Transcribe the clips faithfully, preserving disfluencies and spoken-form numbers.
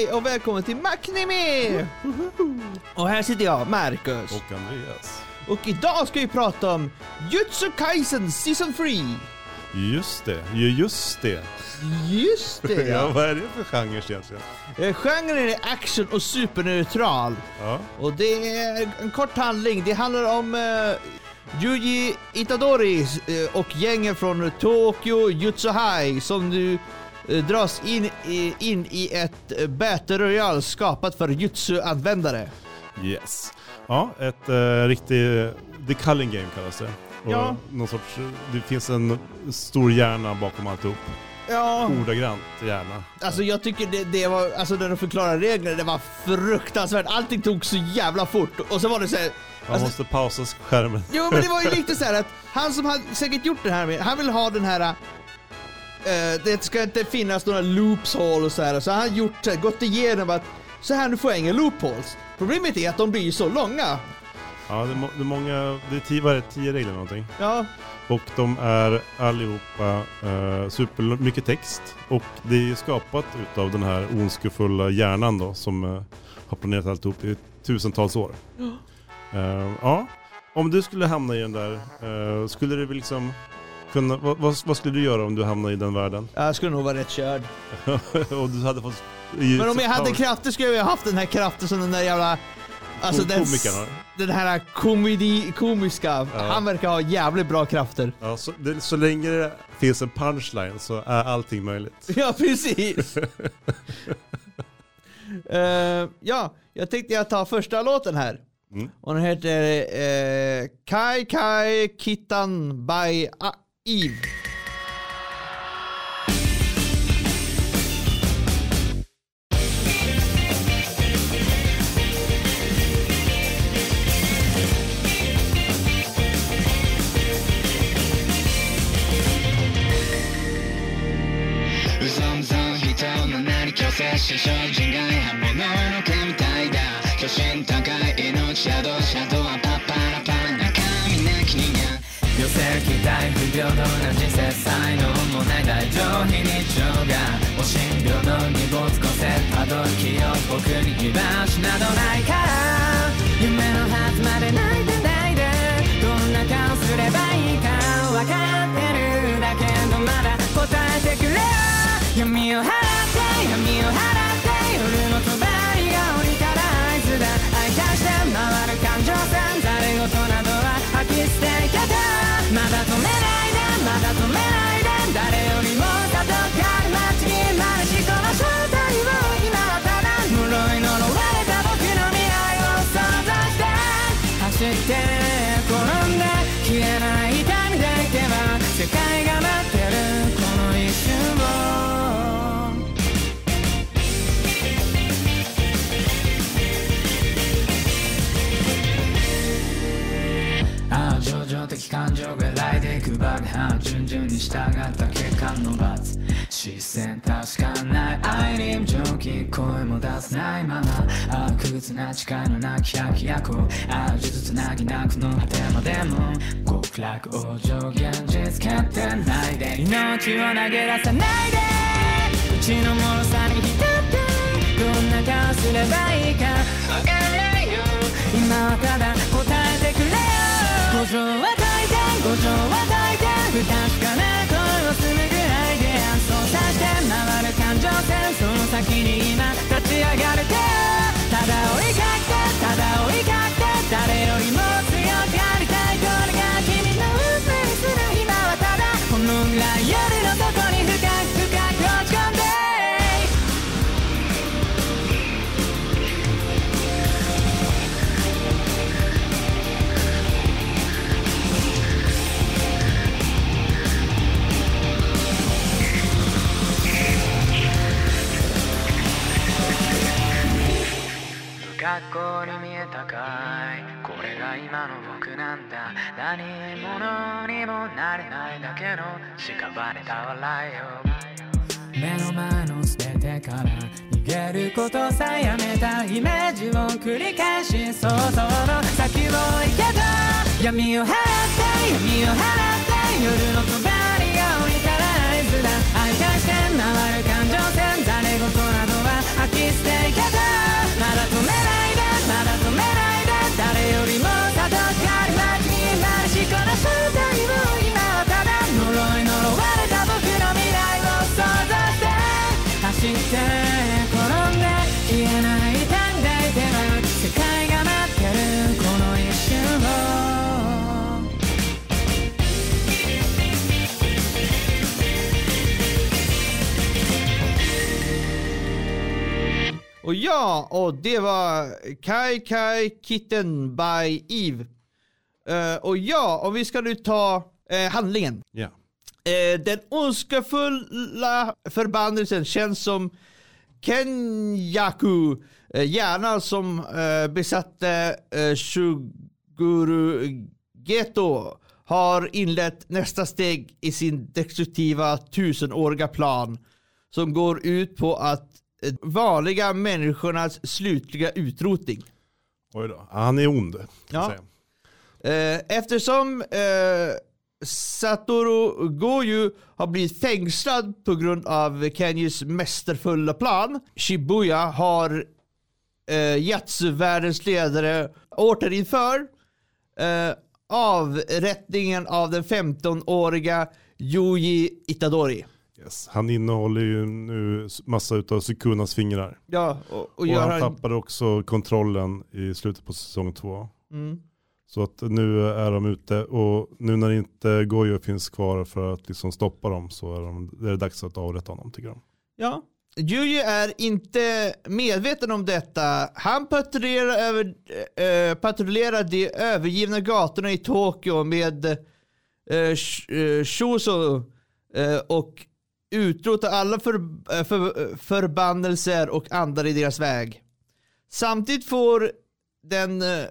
Hej och välkommen till Macnimi! Och här sitter jag, Marcus. Och Andreas. Och idag ska vi prata om Jujutsu Kaisen Season tre. Just det, just det. Just det, Ja, ja. vad är det för genre egentligen? Eh, Genren är action och superneutral. Ja. Och det är en kort handling. Det handlar om uh, Yuji Itadori uh, och gängen från Tokyo Jutsu High som nu uh, dras in i, in i ett uh, Battle Royale skapat för Jutsu-användare. Yes. Ja, ett uh, riktigt... The Culling Game kallas det. Och Ja. någon sorts, det finns en stor hjärna bakom alltihop. Ja. Ordagrant hjärna. Alltså jag tycker det, det var, alltså när de förklarar reglerna, det var fruktansvärt. Allting tog så jävla fort. Och så var det så här, Man alltså, måste pausa skärmen. jo men det var ju lite så här att han som hade säkert gjort det här med, han vill ha den här uh, det ska inte finnas några loopholes och så här. Så han har gjort så här, gått igenom att så här, nu får jag inga loopholes. Problemet är att de blir så långa. Ja, det är, må, det är många... Det är tio, vad är det, tio regler någonting. Ja. Och de är allihopa uh, super mycket text. Och det är skapat utav den här ondskefulla hjärnan då, som uh, har planerat alltihop i tusentals år. Uh, ja, om du skulle hamna i den där, uh, skulle du liksom kunna, vad, vad, vad skulle du göra om du hamnar i den världen? Jag skulle nog vara rätt körd. Och du hade fått... Men om jag hade krafter skulle jag ha haft den här kraften som den där jävla... Alltså den, den här komedi, komiska, ja. Han verkar ha jävligt bra krafter. Ja, så, det, så länge det finns en punchline så är allting möjligt. Ja, precis. uh, ja, jag tänkte jag tar första låten här. Mm. Och den heter uh, Kai Kai Kitan by A- Eve. 少女が刃物の神体だ巨神高い命シャドウシャドウはパッパラパラ中身なき人間寄せる期待不平等な人生才能もない大上非日常がおしん平等に没個性たどる気を僕に居場所などないから夢のはずまで泣いてないでどんな顔すればいいか分かってるだけどまだ答えてくれ闇を払って闇を払って夜の帳が降りたら合図だ愛出して回る感情線誰事などは吐き捨ていけたまだ止めないでまだ止めないで誰よりも里から待ちにまるしこの正体を今はただ室井呪われた僕の未来を想像して走って転んで消えない痛みでいけば世界が待ってるこの一瞬を情状的感情が来でいくバグハン順々に従った結果の罰視線確かない愛に無情気声も出せないまま悪屈な誓いのなき百役ある術つなぎなくの果てまでも極楽往生現実決定ないで命を投げ出さないでうちの脆さに浸ってどんな顔すればいいか分かんないよ今はただ答えてくれよ五条は大体五条は大体不確かな声をするぐらいで操作して回る感情線その先に今立ち上がる手ただ追いかけてただ追いかけて誰よりも強くありたいこれが君の運命する今はただこのぐらい夜の底に深く深く落ち込んで学校に見えたかいこれが今の僕なんだ何者にもなれないだけの屍た笑いを目の前の全てから逃げることさえやめたイメージを繰り返し想像の先を行けた闇を払って闇を払って夜の帳が降りたら合図だ愛返して回る感情線誰事などは吐き捨てして転んで消えない短大では世界が待ってるこの一瞬を Och ja, och det var Kai Kai Kitten by Eve. Uh, och ja, och vi ska nu ta uh, handlingen. Ja. Uh, den ondskefulla förbannelsen känns som Kenyaku, uh, hjärnan som uh, besatte uh, Shuguru Geto, har inlett nästa steg i sin destruktiva tusenåriga plan som går ut på att vanliga människornas slutliga utrotning. Oj då. Han är ond. Kan Ja. säga. Eh, eftersom eh, Satoru Goju har blivit fängslad på grund av Kenyus mästerfulla plan, Shibuya har eh, Yatsu-världens ledare återinför eh, avrättningen av den femtonåriga Yuji Itadori. Yes. Han innehåller ju nu massa utav Sukunas fingrar. Ja, och, och, Och gör han han... tappade också kontrollen i slutet på säsong två. Mm. Så att nu är de ute och nu när inte Gojo finns kvar för att liksom stoppa dem så är, de, är det dags att avrätta honom, tycker de. Ja. Yuji är inte medveten om detta. Han patrullerar över äh, patrullerar de övergivna gatorna i Tokyo med äh, sh- Shuso äh, och utrota alla för, för, förbannelser och andar i deras väg. Samtidigt får den äh,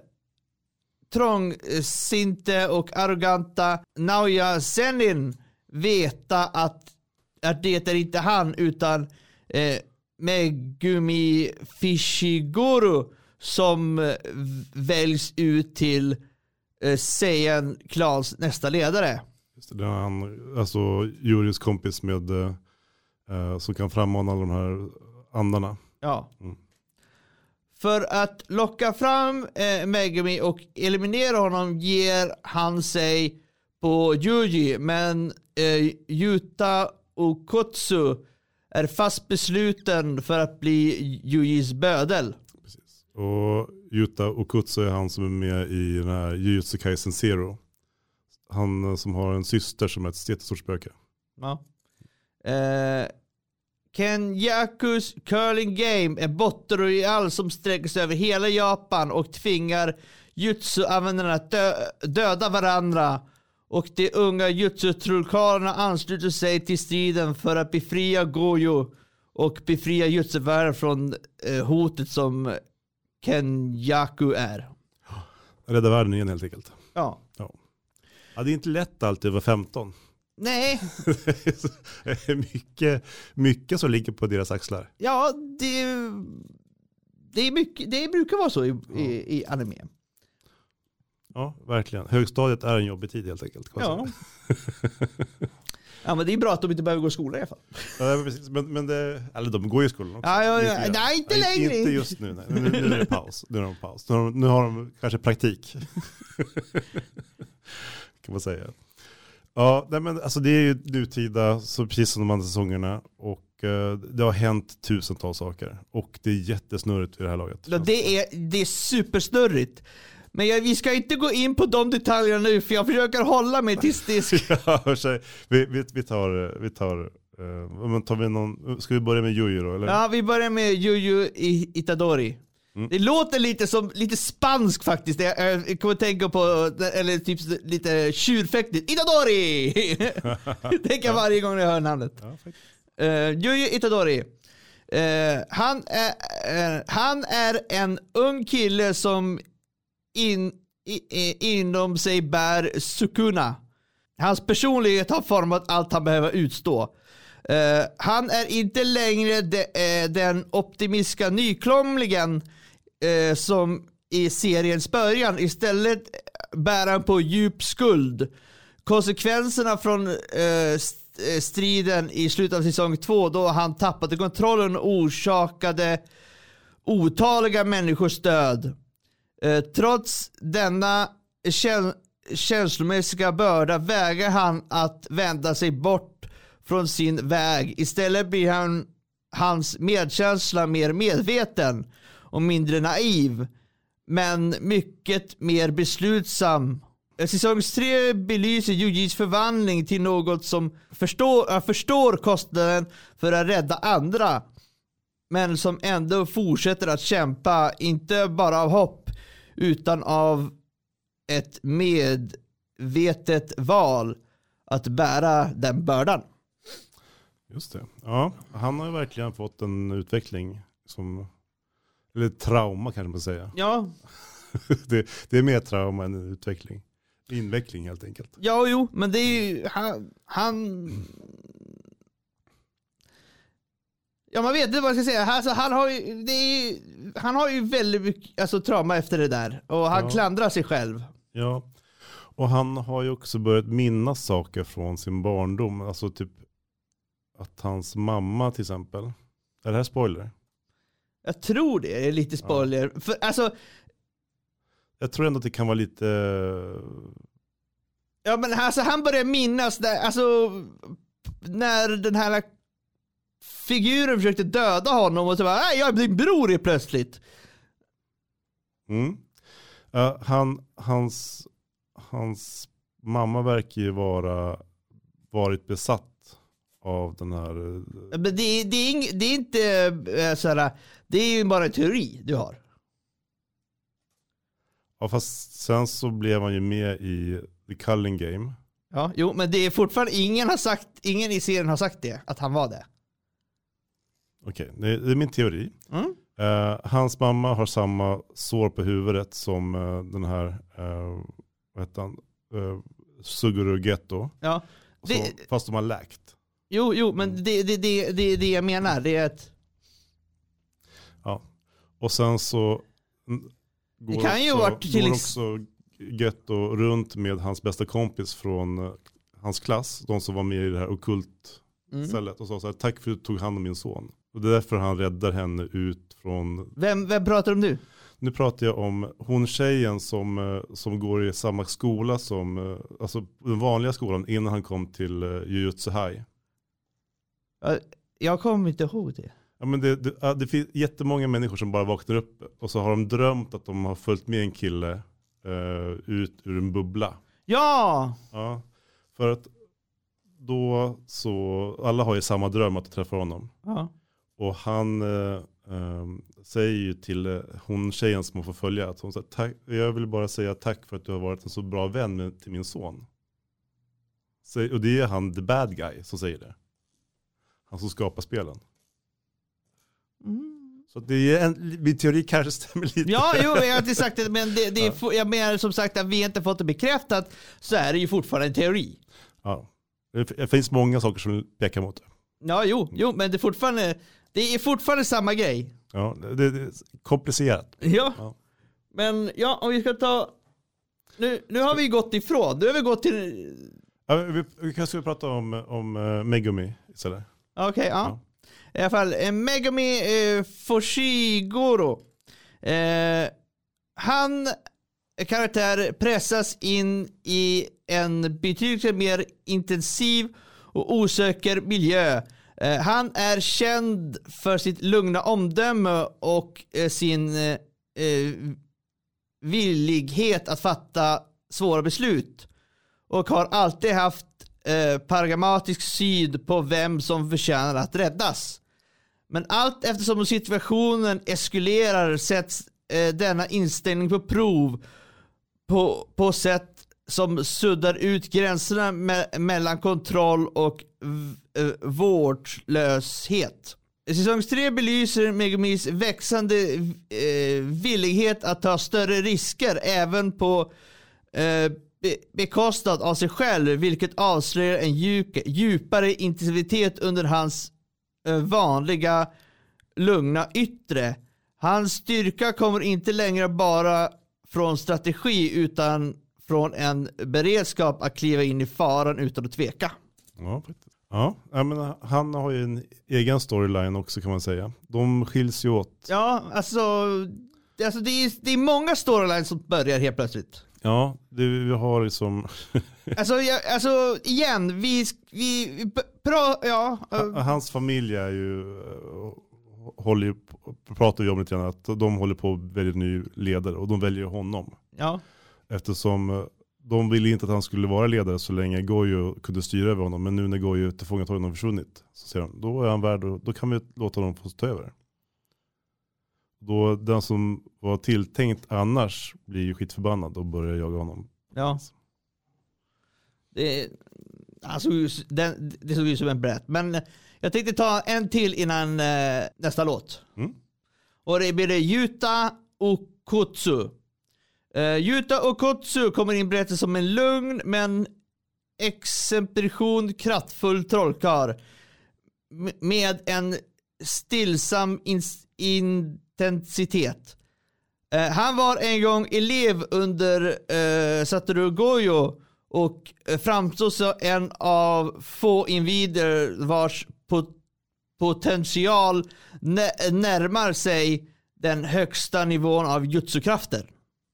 trångsinte och arroganta Naoya Zenin veta att, att det är inte han utan eh, Megumi Fishiguro som eh, väljs ut till eh, Seiyan Clans nästa ledare. Just det, det är han, alltså Juris kompis med eh, som kan frammana alla de här andarna. Ja. Mm. För att locka fram eh, Megumi och eliminera honom ger han sig på Yuji, men eh, Yuta Okotsu är fast besluten för att bli Yujis bödel. Precis. Och Yuta Okotsu är han som är med i den här Jujutsu Kaisen Zero. Han som har en syster som är ett jättestort spöke. Ja. Eh, Kenyakus curling game är botten royal som sträcker sig över hela Japan och tvingar jutsu-användarna att dö- döda varandra, och de unga jutsu-trollkarlarna ansluter sig till striden för att befria Gojo och befria jutsu-världen från eh, hotet som Kenyaku är. Rädda världen igen helt enkelt. Ja. Ja. Ja, det är inte lätt alltid över femton. Nej. Det är mycket, mycket som ligger på deras axlar. Ja, det, det, är mycket, det brukar vara så i, i, i anime. Ja, verkligen. Högstadiet är en jobbig tid helt enkelt. Ja. Ja, men det är bra att de inte behöver gå i skolan i alla fall. Ja, precis. Men, men det, eller de går ju i skolan också. Ja, ja, ja. Lite grann. Nej, inte Ja, längre. Inte just nu. Nej. Nu, nu är det paus. Nu är de paus. Nu har de, nu har de kanske praktik. Kan man säga. Ja, nej, men alltså det är ju nutida, så precis som de andra säsongerna. Och eh, det har hänt tusentals saker. Och det är jättesnurrigt i det här laget. Ja, det, är, det är supersnurrigt. Men jag, vi ska inte gå in på de detaljerna nu, för jag försöker hålla mig tills det... Ja, vi, vi, vi tar... Vi tar uh, men tar vi någon, ska vi börja med Yuji då? Eller? Ja, vi börjar med Yuji Itadori. Mm. Det låter lite som lite spansk faktiskt. Jag, jag kommer att tänka på, eller typ lite tjurfäktigt. Itadori! Tänker jag varje gång jag hör namnet. Ja, uh, Yuji Itadori. Uh, han, är, uh, han är en ung kille som in, i, inom sig bär Sukuna. Hans personlighet har format allt han behöver utstå. Uh, han är inte längre de, uh, den optimistiska nykomlingen uh, som i seriens början. Istället bär han på djup skuld. Konsekvenserna från uh, st- striden i slutet av säsong två, då han tappade kontrollen och orsakade otaliga människors död. Uh, trots denna käns- känslomässiga börda vägrar han att vända sig bort från sin väg. Istället blir han hans medkänsla mer medveten och mindre naiv, men mycket mer beslutsam. Säsong tre belyser Yujis förvandling till något som förstår, förstår kostnaden för att rädda andra, men som ändå fortsätter att kämpa, inte bara av hopp utan av ett medvetet val att bära den bördan. Just det. Ja, han har ju verkligen fått en utveckling som, eller trauma kan man säga. Ja. det, det är mer trauma än utveckling. Inveckling helt enkelt. Ja, jo, men det är ju han, han ja, man vet inte vad jag ska säga. Alltså, han har ju det är, han har ju väldigt mycket alltså, trauma efter det där och han ja. klandrar sig själv. Ja. Och han har ju också börjat minnas saker från sin barndom, alltså typ att hans mamma till exempel. Är det här spoiler? Jag tror det är lite spoiler. Ja. För alltså jag tror ändå att det kan vara lite... Ja, men alltså, han börjar minnas där, alltså, när den här figuren försökte döda honom och så bara, nej, jag är din bror plötsligt. Mm. Uh, han, hans, hans mamma verkar ju vara varit besatt av den här... Men det, det, är, ing, det är inte såhär, det är ju bara en teori du har. Ja, fast sen så blev han ju med i The Culling Game. Ja, jo, men det är fortfarande ingen har sagt, ingen i serien har sagt det, att han var det. Okej, okay, det, det är min teori. Mm. Uh, hans mamma har samma sår på huvudet som uh, den här, uh, vad heter han, uh, Suguru Geto. Ja. Det, så, fast de har läkt. Jo, jo, men det, det, det, det, det jag menar, det är att... Ja, och sen så... Går, det kan ju också, varit till går också Getto runt med hans bästa kompis från uh, hans klass, de som var med i det här ockultstället mm. och sa så här, tack för att du tog hand om min son. Och det är därför han räddar henne ut från... Vem, vem pratar du om nu? Nu pratar jag om hon tjejen som, uh, som går i samma skola som, uh, alltså den vanliga skolan innan han kom till uh, Jujutsu High. Uh, jag kommer inte ihåg det. Ja, men det, det, det finns jättemånga människor som bara vaknar upp och så har de drömt att de har följt med en kille uh, ut ur en bubbla. Ja! Ja, för att då så, alla har ju samma dröm att träffa honom. Ja. Och han uh, um, säger ju till uh, hon tjejen som hon får följa att hon säger, tack, jag vill bara säga tack för att du har varit en så bra vän med, till min son. Så, och det är han, the bad guy, som säger det. Han som skapar spelen. Mm. Så det är en, min teori kanske stämmer lite. Ja, jo, jag har inte sagt det, men det, det är, ja. jag menar som sagt att vi inte fått det bekräftat, så är det ju fortfarande en teori. Ja, det finns många saker som pekar mot det. Ja, jo, jo, men det är fortfarande, det är fortfarande samma grej. Ja, det, det är komplicerat. Ja. Ja, men ja, om vi ska ta, nu, nu har vi gått ifrån, nu har vi gått till... Ja, vi, vi kanske prata om, om uh, Megumi istället. Okej, okay, ja. ja. I alla fall, eh, Megumi eh, Fushiguro. Eh, han, karaktär, pressas in i en betydligt mer intensiv och osäker miljö. Eh, han är känd för sitt lugna omdöme och eh, sin eh, villighet att fatta svåra beslut. Och har alltid haft eh, pragmatisk syn på vem som förtjänar att räddas. Men allt eftersom situationen eskalerar sätts eh, denna inställning på prov på, på sätt som suddar ut gränserna me mellan kontroll och v vårdslöshet. Säsong tre belyser Megumis växande eh, villighet att ta större risker även på eh, be bekostnad av sig själv, vilket avslöjar en djup, djupare intensitet under hans eh, vanliga lugna yttre. Hans styrka kommer inte längre bara från strategi utan från en beredskap att kliva in i faran utan att tveka. Ja, ja, jag menar, han har ju en egen storyline också kan man säga. De skiljs ju åt. Ja, alltså, alltså det, är, det är många storylines som börjar helt plötsligt. Ja, det, vi har liksom... alltså, jag, alltså, igen, vi, vi pra, ja. Ha- Hans familj är ju, uh, håller ju, pratar ju om lite grann att de håller på att välja ny ledare och de väljer honom. Ja. Eftersom uh, de ville inte att han skulle vara ledare så länge Gojo kunde styra över honom. Men nu när Gojo tillfångatagen har försvunnit så säger de, då är han värd och då kan vi låta dem få ta över. Då den som var tilltänkt annars blir ju skitförbannad och börjar jaga honom. Ja. Det, alltså, det, det såg ut som en brett. Men jag tänkte ta en till innan eh, nästa låt. Mm. Och det blir det Yuta Okotsu. Uh, Yuta Okotsu kommer in berätta som en lugn men exemplifikation kraftfull trollkarl M- med en stillsam in- intensitet. Uh, han var en gång elev under uh, Satoru Gojo och uh, framstod som en av få individer vars pot- potential nä- närmar sig den högsta nivån av jutsukrafter.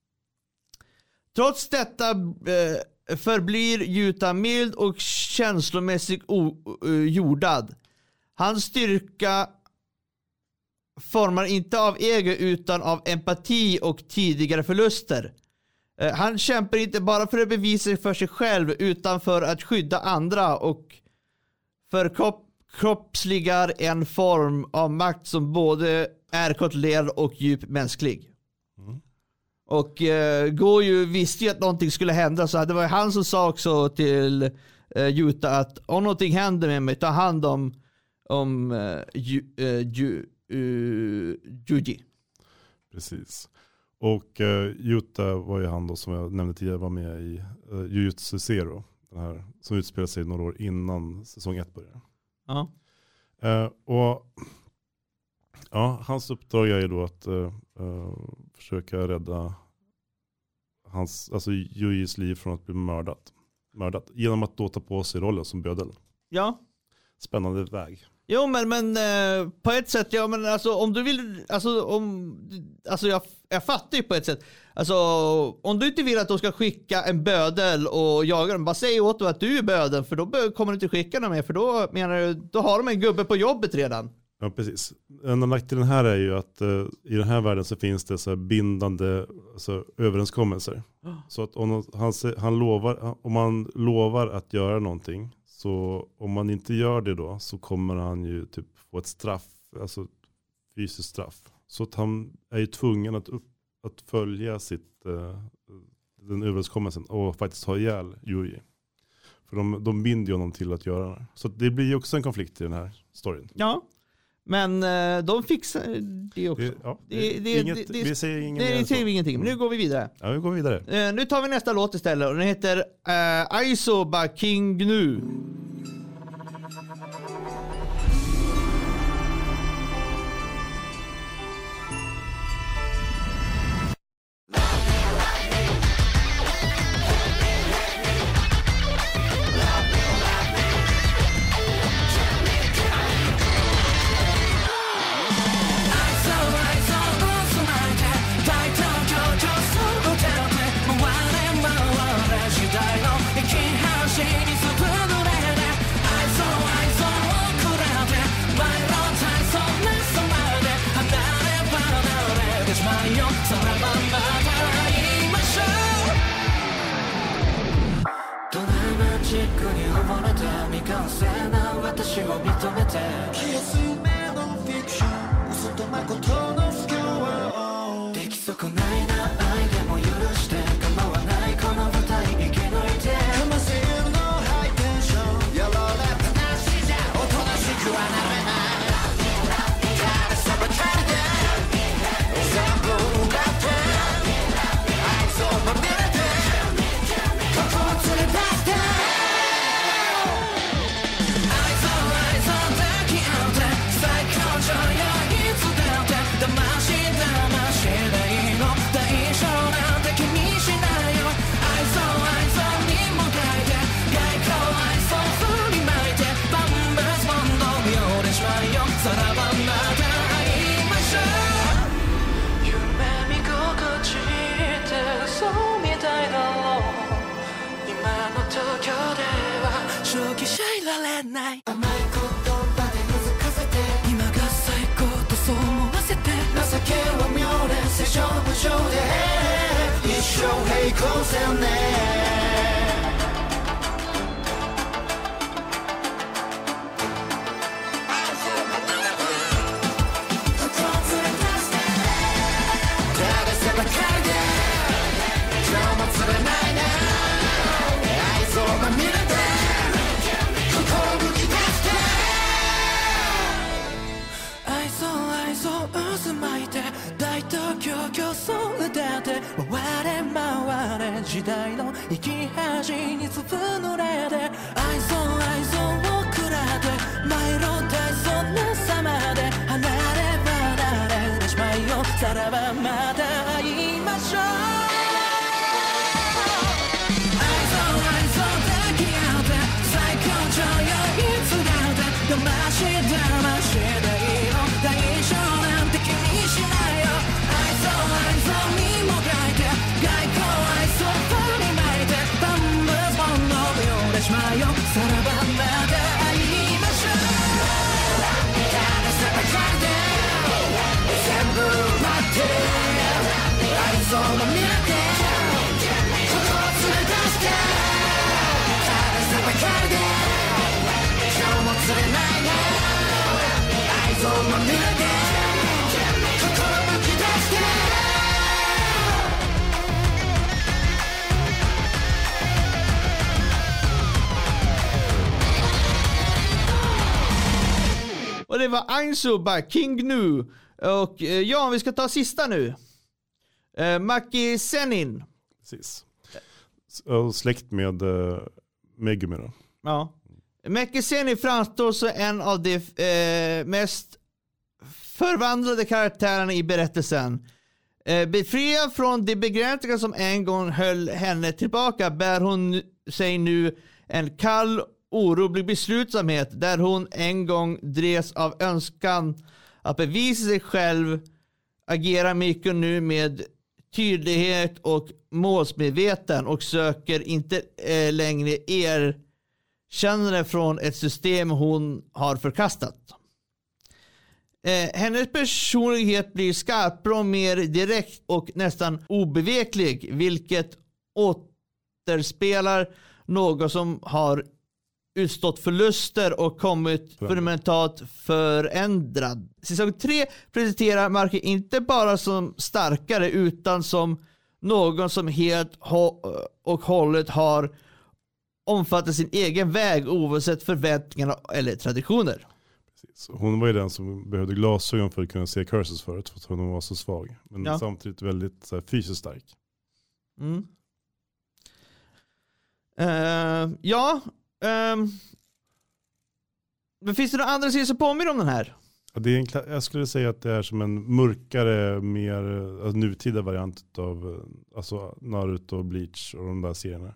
Trots detta eh, förblir Yuta mild och känslomässigt ojordad. Hans styrka formar inte av ego utan av empati och tidigare förluster. Eh, han kämpar inte bara för att bevisa sig för sig själv utan för att skydda andra och förkroppsligar en form av makt som både är kontrollerad och djupt mänsklig. Mm. Och uh, Gojo visste ju att någonting skulle hända, så det var han som sa också till uh, Yuta att om någonting händer med mig, ta hand om om uh, ju, uh, ju, uh, Yuji. Precis. Och uh, Yuta var ju han då som jag nämnde tidigare var med i uh, Jujutsu Zero, den här som utspelar sig några år innan säsong ett börjar. Ja. Uh, och ja, hans uppdrag är ju då att uh, uh, försöka rädda hans, alltså Yujis liv från att bli mördat. mördat genom att då ta på sig rollen som bödel. Ja. Spännande väg. Jo, men, men eh, på ett sätt, ja, men alltså om du vill, alltså om, alltså jag, jag fattar ju på ett sätt. Alltså om du inte vill att de ska skicka en bödel och jaga dem, bara säg åt dem att du är bödeln, för då kommer du inte skicka dem mer, för då menar du, då har de en gubbe på jobbet redan. Ja, precis. En av nackdelen här är ju att uh, i den här världen så finns det så här bindande alltså, överenskommelser. Oh. Så att om han, han lovar, om man lovar att göra någonting, så om man inte gör det då så kommer han ju typ få ett straff, alltså fysiskt straff. Så att han är ju tvungen att, upp, att följa sitt, uh, den överenskommelsen och faktiskt ha ihjäl Yuji. För de, de binder ju honom till att göra det. Så det blir ju också en konflikt i den här storyn. Ja. Men uh, de fixar det också. Det, ja, det, det, det, inget, det, vi säger ingen nej, det säger vi ingenting. Men nu går vi vidare. Ja, vi går vidare. Uh, nu tar vi nästa låt istället. Och den heter uh, Aisoba King Gnu. 行こうぜね時代の生き恥につぶ濡れて愛想愛想をくらってマイロ大そんなさまで離れ離れてしまいよさらばまた会いましょう愛想愛想抱き合って最高潮よいつだって騙し騙しでいいの大丈夫なんて気にしないよ愛想愛想にもがいて外交愛想パに巻いてバンブーボンのようでしまうよさらばまた会いましょうたださばかりで全部待って愛想も見れて心連れ出してたださばかりで今日も釣れないね愛想も見れて心むき出して Och det var Ainsu by King Gnu. Och eh, ja, vi ska ta sista nu. Eh, Maki Senin. Precis. Och släkt med uh, Megumi då. Ja. Maki Senin framstår som en av de eh, mest förvandlade karaktärerna i berättelsen. Eh, befriad från de begränsningar som en gång höll henne tillbaka bär hon sig nu en kall orolig beslutsamhet där hon en gång drevs av önskan att bevisa sig själv, agerar mycket nu med tydlighet och målsmedveten och söker inte eh, längre erkännande från ett system hon har förkastat. Eh, hennes personlighet blir skarpare och mer direkt och nästan obeveklig, vilket återspelar något som har utstått förluster och kommit fundamentalt förändrad. Säsong tre presenterar Maki inte bara som starkare utan som någon som helt och hållet har omfattat sin egen väg oavsett förväntningar eller traditioner. Precis. Hon var ju den som behövde glasögon för att kunna se curses förut för att hon var så svag. Men ja. samtidigt väldigt så här, fysiskt stark. Mm. Uh, ja, Um, men finns det några andra serier som påminner om den här? Ja, det är en, jag skulle säga att det är som en mörkare, mer alltså, nutida variant av alltså, Naruto och Bleach och de där serierna.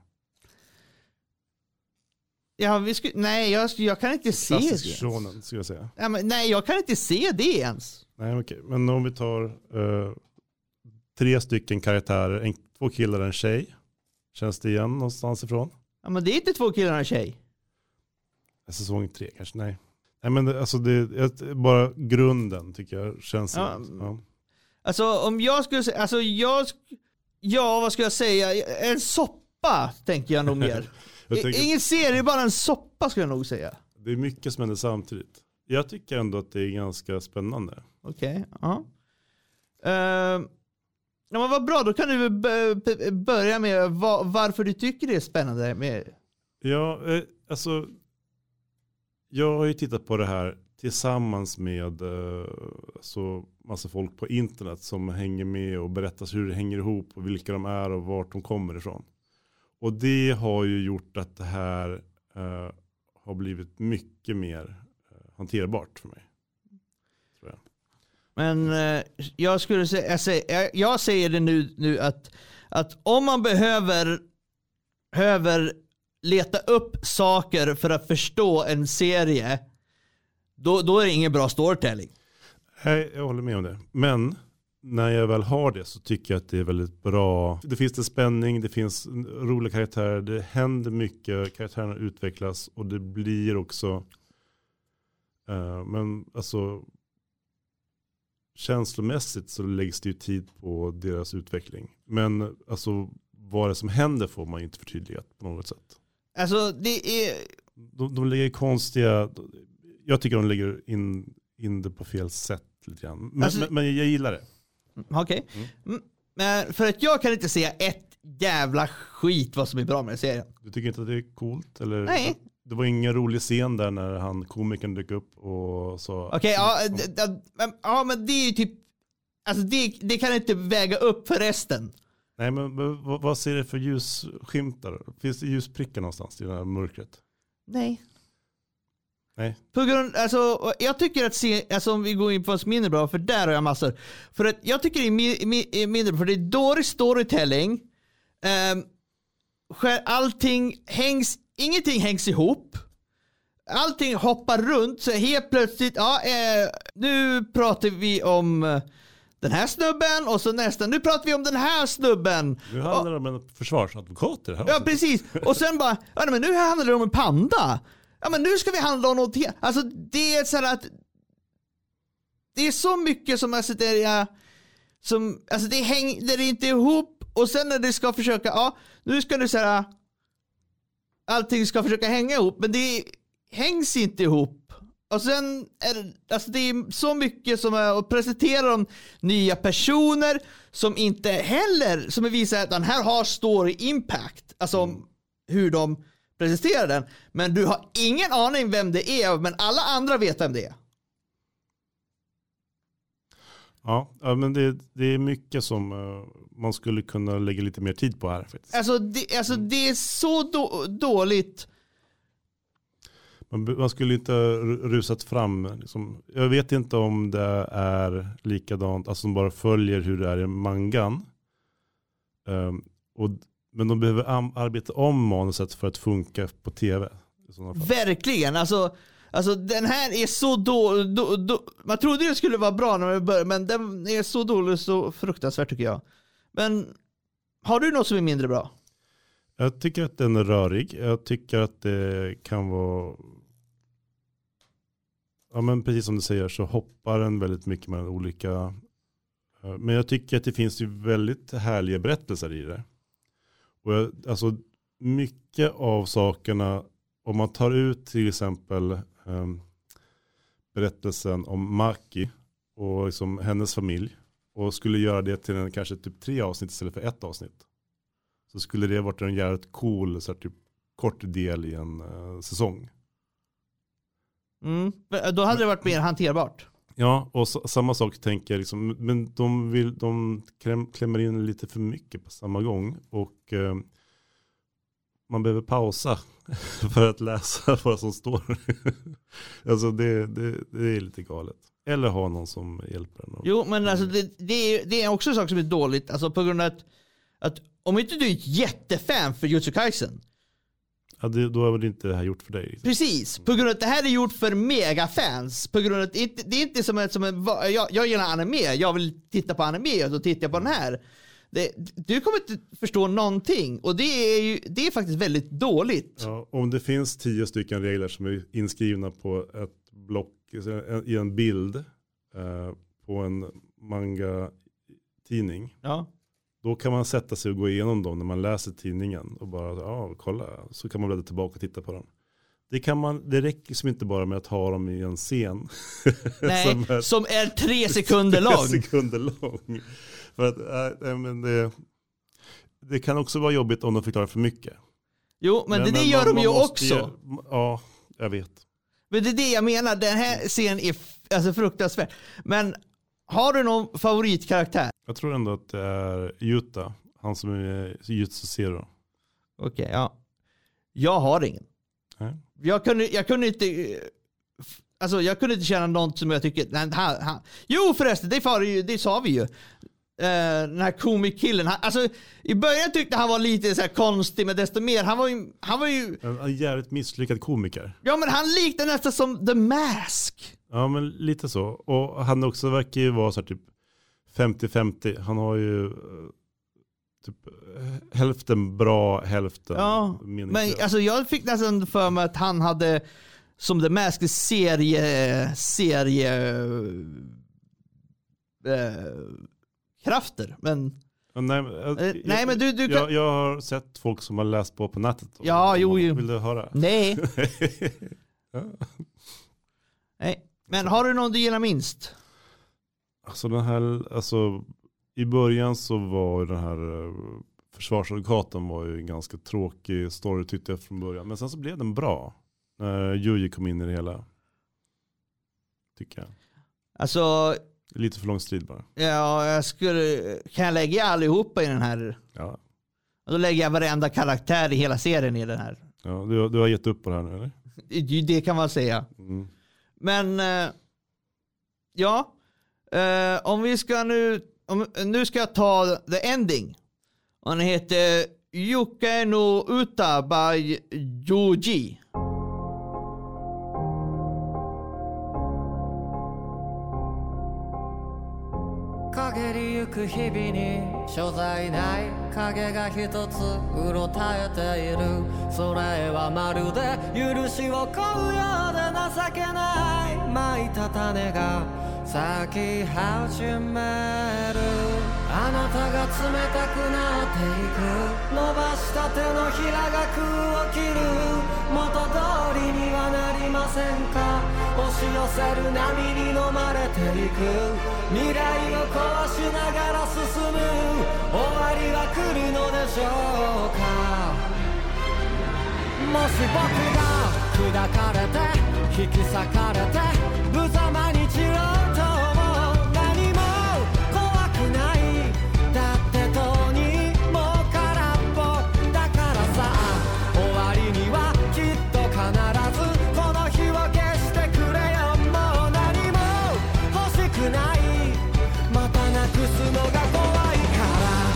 Ja, vi skulle, nej, jag, jag kan inte se Klassisk det. shonen, skulle jag säga. Ja, men, nej, jag kan inte se det ens. Nej, okej. Men om vi tar uh, tre stycken karaktärer, en, två killar och en tjej. Känns det igen någonstans ifrån? Ja, men det är inte två killar och en tjej. Säsong tre kanske, nej. Nej, men det, alltså det är bara grunden tycker jag känns. Ja, ja. Alltså om jag skulle säga, alltså jag, ja vad ska jag säga, en soppa tänker jag nog mer. jag tänker, Ingen serie, bara en soppa skulle jag nog säga. Det är mycket som händer samtidigt. Jag tycker ändå att det är ganska spännande. Okej, okay, ja. Uh, ja men vad bra, då kan du b- b- börja med var, varför du tycker det är spännande med. Ja, eh, alltså jag har ju tittat på det här tillsammans med eh, så massa folk på internet som hänger med och berättar hur det hänger ihop och vilka de är och vart de kommer ifrån. Och det har ju gjort att det här eh, har blivit mycket mer eh, hanterbart för mig. Tror jag. Men eh, jag skulle säga, jag säger, jag säger det nu, nu att, att om man behöver, behöver leta upp saker för att förstå en serie, då, då är det ingen bra storytelling. Nej, jag håller med om det. Men när jag väl har det så tycker jag att det är väldigt bra. Det finns en spänning, det finns roliga karaktärer, det händer mycket, karaktärerna utvecklas och det blir också uh, men alltså känslomässigt så läggs det ju tid på deras utveckling. Men alltså vad det som händer får man ju inte förtydligat på något sätt. Alltså det är... De, de lägger konstiga... Jag tycker de lägger in, in det på fel sätt lite grann. Men, alltså, men, men jag gillar det. Okej. Okay. Mm. Men för att jag kan inte säga ett jävla skit vad som är bra med serien. Du tycker inte att det är coolt? Eller? Nej. Det var ingen rolig scen där när han komikern dök upp och så... Okej, okay, ja, d- ja, men det är ju typ... Alltså det, det kan inte väga upp för resten. Nej, men vad, vad ser det för ljusskimtar? Finns det ljusprickar någonstans i det här mörkret? Nej. Nej. På grund, alltså, jag tycker att se, alltså, om vi går in på vad som är mindre bra, för där har jag massor. För att jag tycker det är mi, mi, mindre bra, för det är dålig storytelling. Um, allting hängs, ingenting hängs ihop. Allting hoppar runt, så helt plötsligt, ja, eh, nu pratar vi om eh, den här snubben, och så nästan, nu pratar vi om den här snubben. Nu handlar det om en försvarsadvokat i det här. Ja, precis. Och sen bara, ja, men nu handlar det om en panda. Ja, men nu ska vi handla om något helt. Alltså det är så här att det är så mycket som alltså det är, som alltså det hänger det inte ihop, och sen när det ska försöka, ja, nu ska du säga allting ska försöka hänga ihop, men det hängs inte ihop. Och sen är det, alltså det är så mycket som är att presentera de nya personer som inte heller som visar att den här har story impact, alltså mm. hur de presenterar den, men du har ingen aning vem det är, men alla andra vet vem det är. Ja, men det, det är mycket som uh, man skulle kunna lägga lite mer tid på här faktiskt. Alltså det, alltså det är så då, dåligt. Man, man skulle inte rusat fram. Liksom. Jag vet inte om det är likadant, alltså de bara följer hur det är i mangan. Um, och Men de behöver arbeta om manuset för att funka på tv. Verkligen. Alltså, alltså den här är så då, då, då man trodde det skulle vara bra när man började, men den är så dålig, så fruktansvärt tycker jag. Men har du något som är mindre bra? Jag tycker att den är rörig. Jag tycker att det kan vara... Ja, men precis som du säger så hoppar den väldigt mycket mellan olika... Men jag tycker att det finns ju väldigt härliga berättelser i det. Och jag, alltså mycket av sakerna, om man tar ut till exempel um, berättelsen om Maki och liksom hennes familj och skulle göra det till en kanske typ tre avsnitt istället för ett avsnitt, så skulle det varit en jävligt cool så här, typ kort del i en uh, säsong. Mm. Då hade det varit mer hanterbart. Ja, och så, samma sak tänker jag liksom, men de vill de kläm, klämmer in lite för mycket på samma gång, och eh, man behöver pausa för att läsa vad som står. Alltså det, det, det är lite galet. Eller ha någon som hjälper en. Jo, men alltså det, det, är, det är också en sak som är dåligt, alltså på grund av att, att om inte du är ett jättefan för Jujutsu Kaisen, ja, det, då är det inte det här gjort för dig. Precis, på grund av att det här är gjort för megafans. På grund av att det, det är inte som, ett, som en... Jag, jag gillar anime, jag vill titta på anime och då tittar jag på den här. Det, du kommer inte förstå någonting, och det är ju det är faktiskt väldigt dåligt. Ja, om det finns tio stycken regler som är inskrivna på ett block i en bild eh, på en manga-tidning. Ja. Då kan man sätta sig och gå igenom dem när man läser tidningen och bara, ja, kolla, så kan man bläddra tillbaka och titta på dem. Det, kan man, det räcker som inte bara med att ha dem i en scen. Nej, som är, som är tre sekunder tre lång. sekunder lång. För att, äh, men det, det kan också vara jobbigt om de förklarar för mycket. Jo, men, men det, det men gör man, de ju man också. Ge, ja, jag vet. Men det är det jag menar, den här scenen är alltså fruktansvärd. Men har du någon favoritkaraktär? Jag tror ändå att det är Yuta, han som är Jutsu Zero. Okej, okay, ja. Jag har ingen. Nej. Jag kunde, jag kunde inte... Alltså jag kunde inte känna något som jag tycker... Han, han, jo förresten, det, var, det sa vi ju. Uh, den här komikillen. Han, alltså, i början tyckte han var lite så här konstig, men desto mer. Han var ju... Han var ju en, en jävligt misslyckad komiker. Ja, men han liknade nästan som The Mask. Ja, men lite så. Och han också verkar ju vara så här typ femtio femtio. Han har ju typ hälften bra, hälften ja, men alltså jag fick nästan för mig att han hade som The Mask serie serie äh, krafter, men Nej, men, jag, Eh, nej, men du, du kan... jag, jag har sett folk som har läst på på nätet. Ja, jo, jo. Vill du höra? Nej. Ja. Nej. Men har du någon du gillar minst? Alltså den här, alltså i början så var den här uh, försvarsadvokaten var ju en ganska tråkig story tyckte jag från början. Men sen så blev den bra. När Yuji kom in i det hela. Tycker jag. Alltså... Lite för lång strid bara. Ja, jag skulle... Kan jag lägga allihopa i den här? Ja. Och då lägger jag varenda karaktär i hela serien i den här. Ja, du, du har gett upp på det här nu, eller? Det, det kan man säga. Mm. Men... Eh, ja. Eh, om vi ska nu... Om, nu ska jag ta the ending. Och den heter Yukai no Uta by Yuji. 陰りゆく日々に所在ない影が一つうろたえているそれはまるで許しを請うようで情けない蒔いた種が咲き始めるあなたが冷たくなっていく伸ばした手のひらが空を切る元通りにはなりませんか押し寄せる波に飲まれていく未来を壊しながら進む終わりは来るのでしょうかもし僕が砕かれて引き裂かれて無様に散ろうとも何も怖くないだってとにもう空っぽだからさ終わりにはきっと必ずこの日を消してくれよもう何も欲しくないまたなくすのが怖いから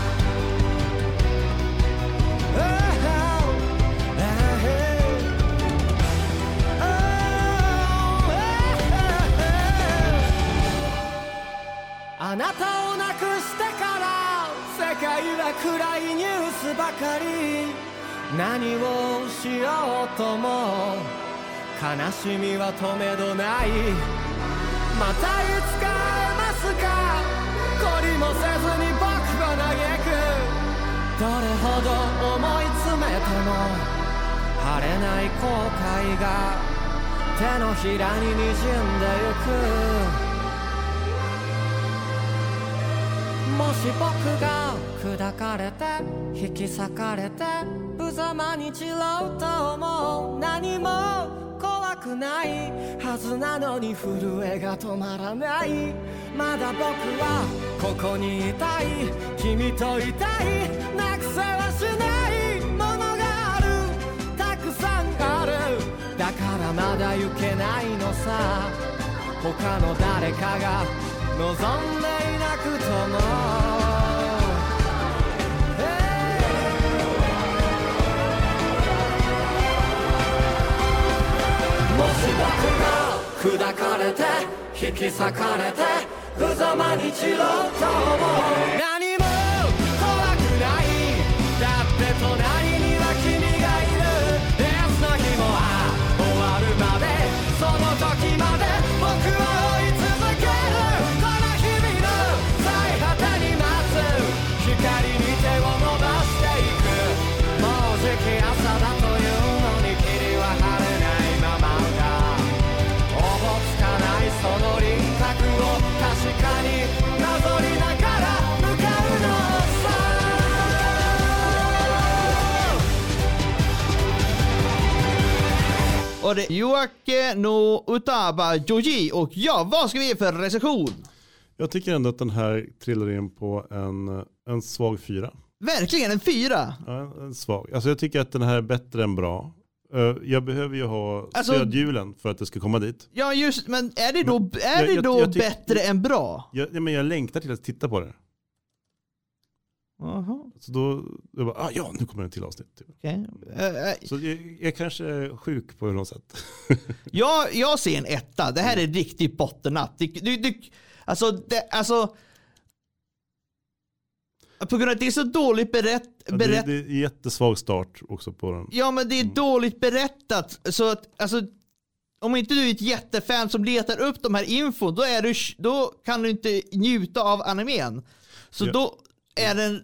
あなたをなくしてから世界は暗いニュースばかり何をしようとも悲しみは止めどないまたいつか会えますか懲りもせずに僕は嘆くどれほど思い詰めても晴れない後悔が手のひらに滲んでゆくもし僕が砕かれて引き裂かれて無様に散ろうと思う何も怖くないはずなのに震えが止まらないまだ僕はここにいたい君といたいなくせはしないものがあるたくさんあるだからまだ行けないのさ他の誰かが望んでいなくとももし僕が砕かれて引き裂かれて無様に散ろうと思う何も怖くないだって隣には君がいるいつの日もあ終わるまでその時まで僕は追い続けるこの日々の最果てに待つ光に手を伸ばしていくもうじき朝だというのに霧は晴れないままだおぼつかないその輪郭を確かになぞりながら向かうのさ Och det är Yuake no Utaba Joji. Och ja, vad ska vi ge för recension? Jag tycker ändå att den här trillar in på en, en svag fyra. Verkligen en fyra. Ja, en svag. Alltså jag tycker att den här är bättre än bra. Jag behöver ju ha alltså, stödhjulen för att det ska komma dit. Ja just, men är det då, men, är jag, det då jag, jag tyck, bättre än bra? Jag, ja, men jag längtar till att titta på det. Aha. Så då, då bara, ah, ja nu kommer en till avsnitt. Typ. Okay. Uh, uh, Så jag, jag kanske är sjuk på något sätt. jag, jag ser en etta. Det här är riktigt bottennapp. Du, du, du, alltså, det, alltså på grund av att det är så dåligt berätt, berätt... Ja, det, det är jättesvag start också på den. Ja, men det är mm. dåligt berättat. Så att, alltså, om inte du är ett jättefan som letar upp de här infon, då, är du, då kan du inte njuta av animen. Så, ja. då, är den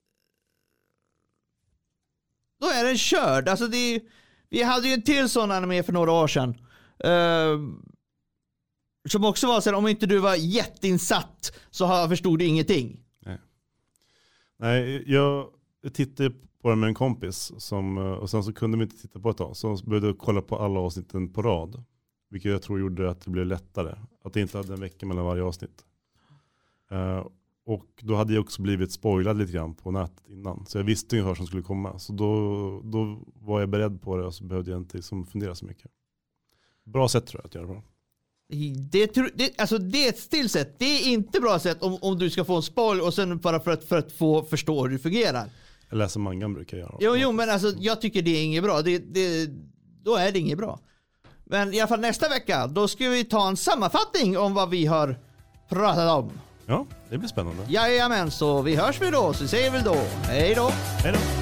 då är den körd. Alltså det, vi hade ju en till sån anime för några år sedan. Uh, som också var så här, om inte du var jätteinsatt så förstod du ingenting. Nej, Nej jag tittade på den med en kompis som, och sen så kunde vi inte titta på ett tag. Så började jag kolla på alla avsnitten på rad. Vilket jag tror gjorde att det blev lättare. Att det inte hade en vecka mellan varje avsnitt. Uh, och då hade jag också blivit spoilad lite grann på nätet innan. Så jag visste ungefär vad som skulle komma. Så då, då var jag beredd på det och så behövde jag inte liksom fundera så mycket. Bra sätt tror jag att göra det bra. Det, det, alltså det är ett stillsätt. Det är inte bra sätt om, om du ska få en spoil och sen bara för att, för att få förstå hur det fungerar. Jag läser mangan brukar jag göra. Jo, jo men alltså jag tycker det är inget bra. Det, det, då är det inget bra. Men i alla fall nästa vecka, då ska vi ta en sammanfattning om vad vi har pratat om. Ja, det blir spännande. Jajamän, så vi hörs vi då, så säger vi då. Hej då. Hej då.